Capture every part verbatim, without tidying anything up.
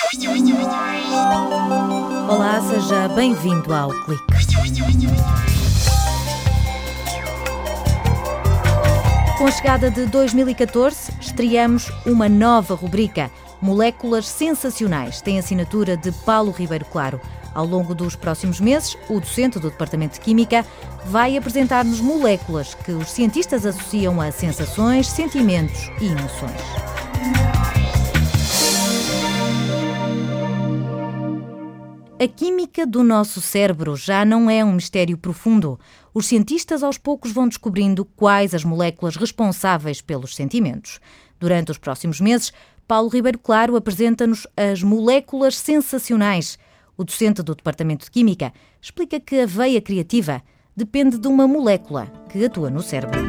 Olá, seja bem-vindo ao Clique. Com a chegada de dois mil e catorze, estreamos uma nova rubrica, Moléculas Sensacionais. Tem assinatura de Paulo Ribeiro Claro. Ao longo dos próximos meses, o docente do Departamento de Química vai apresentar-nos moléculas que os cientistas associam a sensações, sentimentos e emoções. A química do nosso cérebro já não é um mistério profundo. Os cientistas aos poucos vão descobrindo quais as moléculas responsáveis pelos sentimentos. Durante os próximos meses, Paulo Ribeiro Claro apresenta-nos as moléculas sensacionais. O docente do Departamento de Química explica que a veia criativa depende de uma molécula que atua no cérebro.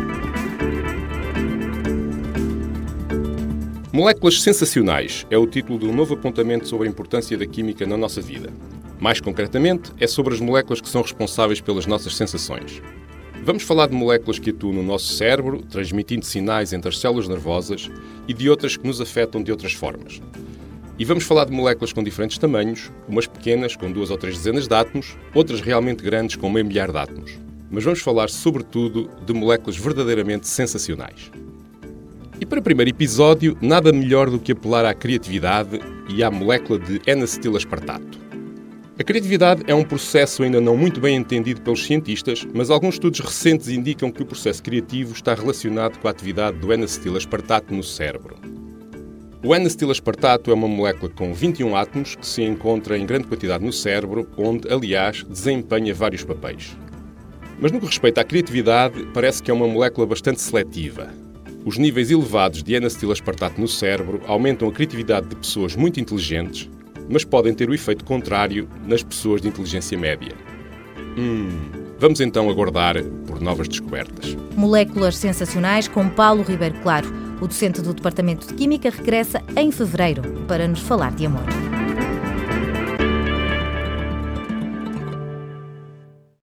Moléculas sensacionais é o título de um novo apontamento sobre a importância da química na nossa vida. Mais concretamente, é sobre as moléculas que são responsáveis pelas nossas sensações. Vamos falar de moléculas que atuam no nosso cérebro, transmitindo sinais entre as células nervosas, e de outras que nos afetam de outras formas. E vamos falar de moléculas com diferentes tamanhos, umas pequenas, com duas ou três dezenas de átomos, outras realmente grandes, com meio milhar de átomos. Mas vamos falar, sobretudo, de moléculas verdadeiramente sensacionais. E para o primeiro episódio, nada melhor do que apelar à criatividade e à molécula de N-acetilaspartato. A criatividade é um processo ainda não muito bem entendido pelos cientistas, mas alguns estudos recentes indicam que o processo criativo está relacionado com a atividade do N-acetilaspartato no cérebro. O N-acetilaspartato é uma molécula com vinte e um átomos que se encontra em grande quantidade no cérebro, onde, aliás, desempenha vários papéis. Mas no que respeita à criatividade, parece que é uma molécula bastante seletiva. Os níveis elevados de N-acetilaspartato no cérebro aumentam a criatividade de pessoas muito inteligentes, mas podem ter o efeito contrário nas pessoas de inteligência média. Hum, vamos então aguardar por novas descobertas. Moléculas sensacionais com Paulo Ribeiro Claro. O docente do Departamento de Química regressa em fevereiro para nos falar de amor.